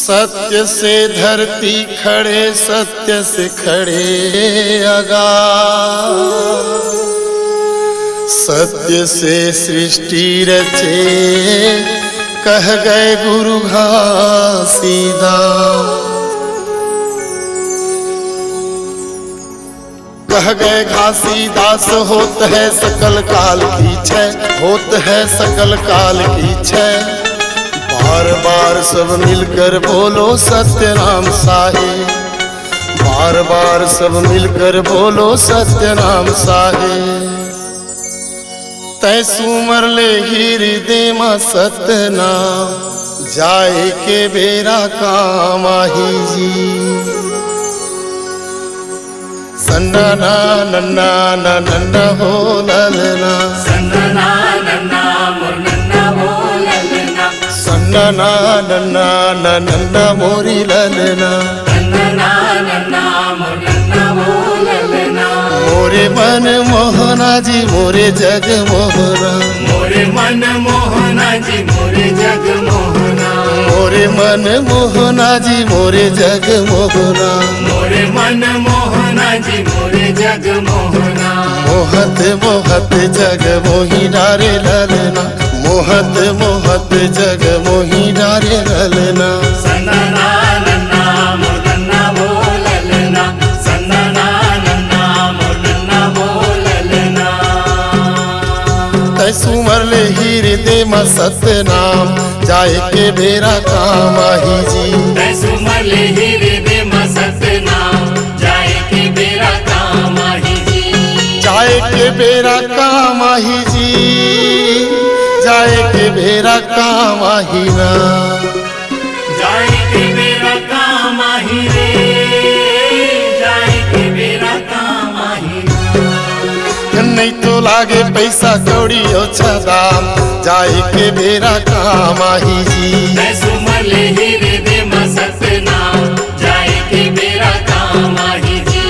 सत्य से धरती खड़े, सत्य से खड़े आगाज। सत्य से सृष्टि रचे, कह गए गुरु घासीदास। कह गए घासीदास होत है सकल काल की छय, होत है सकल काल की छय। बार बार सब मिलकर बोलो सत्य नाम साहे, बार बार सब मिलकर बोलो सत्य नाम साहे। तै सुमर ले हृदय में सत्य नाम, जाए के बेरा काम आही जी। सन्ना ना नन्ना ना नन्ना हो ललना, सन्ना ना नन्ना मोर नन्ना हो ललना, सन्ना ना नन्ना ना नन्ना मोरी ललना। सन्ना ना नन्ना मोर नन्ना हो ललना। मोरे मन मोहना जी मोरे जग मोहना, मोरे मन मोहना जी मोरे जग मोहना। मोरे मन मोहना जी मोरे जग मोहना। मोरे मन मोहना जी मोरे जग मोहना। मोहत मोहत जग मोही डारे ललना, मोहत मोहत जग मोही डारे ललना। सन्ना ना नन्ना मोर नन्ना हो ललना, सन्ना ना नन्ना मोर नन्ना हो ललना। तै सुमर ले हृदय में सत्य नाम, जाए के बेरा काम आही जी। तै सुमर ले हृदय में सत्य नाम, जाए के बेरा काम आही जी। जाए के बेरा काम आही जी, जाए के बेरा काम आही ना। जाए के बेरा काम आही रे, जाए के बेरा काम आही। नहीं तो लागे पैसा कौड़ी ओछा दाम, जाए के बेरा काम आही जी। तै सुमर ले हृदय में सत्य नाम, जाए के बेरा काम आही जी।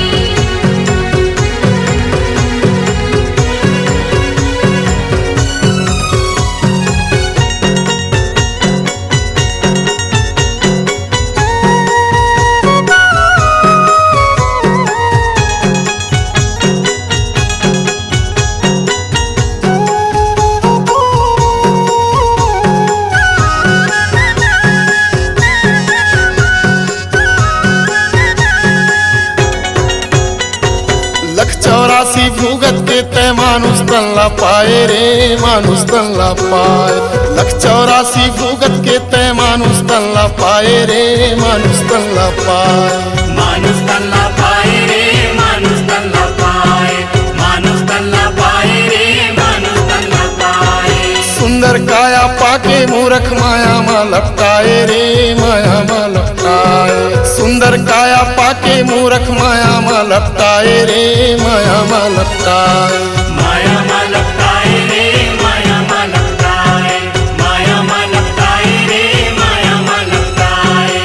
लख 84 भूगत के तय मानुष तल्ला पाए रे, मानुष तल्ला पाए। लख 84 भूगत के तय मानुष तल्ला पाए रे, मानुष तल्ला पाए। मानुष तल्ला पाए रे, मानुष तल्ला पाए। मानुष तल्ला पाए रे, मानुष तल्ला पाए। सुंदर काया पाके मूर्ख माया मा लपटाए रे, माया मा लपटाए। सुंदर काया पाके मूर्ख माया मा लपटाए रे, माया मा लपटाए। माया मा लपटाए रे, माया मा लपटाए। माया मा लपटाए रे, माया मा लपटाए।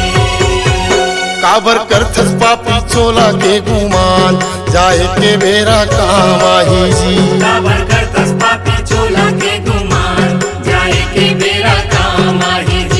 काबर करथस पापी चोला के गुमान, जाए के बेरा काम आही जी। काबर करतस पापी चोला के गुमान, जाए के बेरा काम आही जी।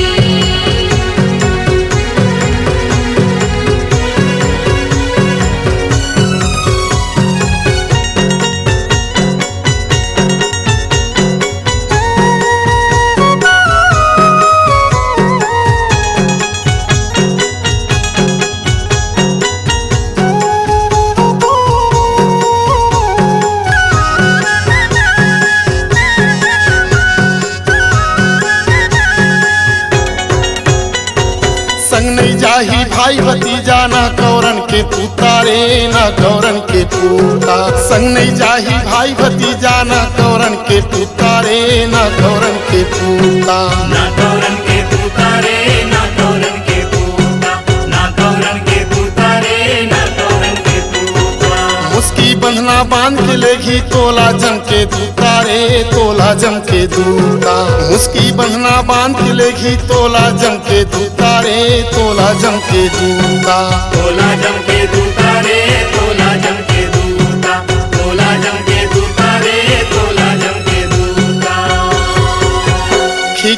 संग नहीं जाही भाई भतीजा, ना कौरन के पूता रे, ना कौरन के पूता। संग नहीं जाही भाई भतीजा, ना कौरन के पूता रे, ना कौरन के पूता। ना कौरन के पूता रे, ना कौरन के पूता। ना कौरन के पूता रे, ना कौरन के पूता। मुस्की बंधना बांध के लेगी तोला जम के दूता रे, तोला जम के दूता। मुस्की बंधना बांध के लेगी तोला जम के दूता रे, तोला जम के दूता। तोला जम के दूता रे, तोला जम के दूता। तोला जम के दूता रे, तोला जम के दूता। खींचत तो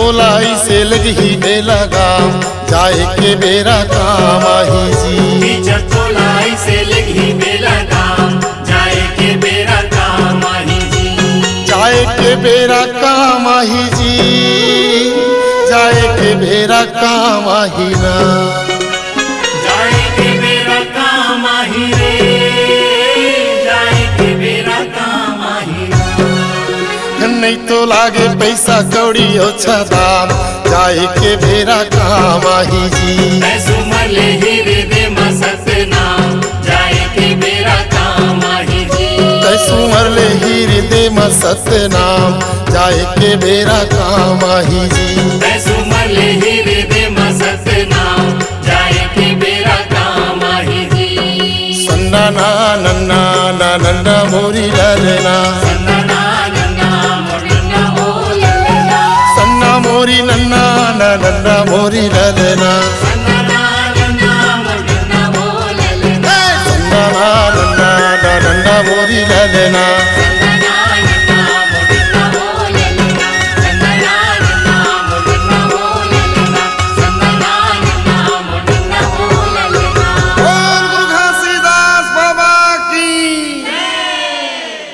तोलाई से लगी बेलगाम जाए के बेरा काम आही जी। टीचर तोलाई से लगी बेलगाम जाए के बेरा काम आही जी। जाए के बेरा काम आही जी, जाए के बेरा काम आही ना। जाए के बेरा काम आही रे, जाए के बेरा काम आही ना। नहीं तो लागे पैसा कौड़ी ओछा दाम जाए के बेरा काम आही जी। सुमर ले हीरे दे मसत नाम जाए के बेरा काम आही जी। सुमर ले हीरे दे मसत नाम जाए के बेरा काम आही जी। सुमर ले हीरे दे मसत नाम जाए के बेरा काम आही जी। सन्ना ना नन्ना ना नन्ना मोरी ललना, सन्ना ना नन्ना मोरना ओ ललना, सन्ना मोरी नन्ना ना नन्ना मोरी ललना। सन्ना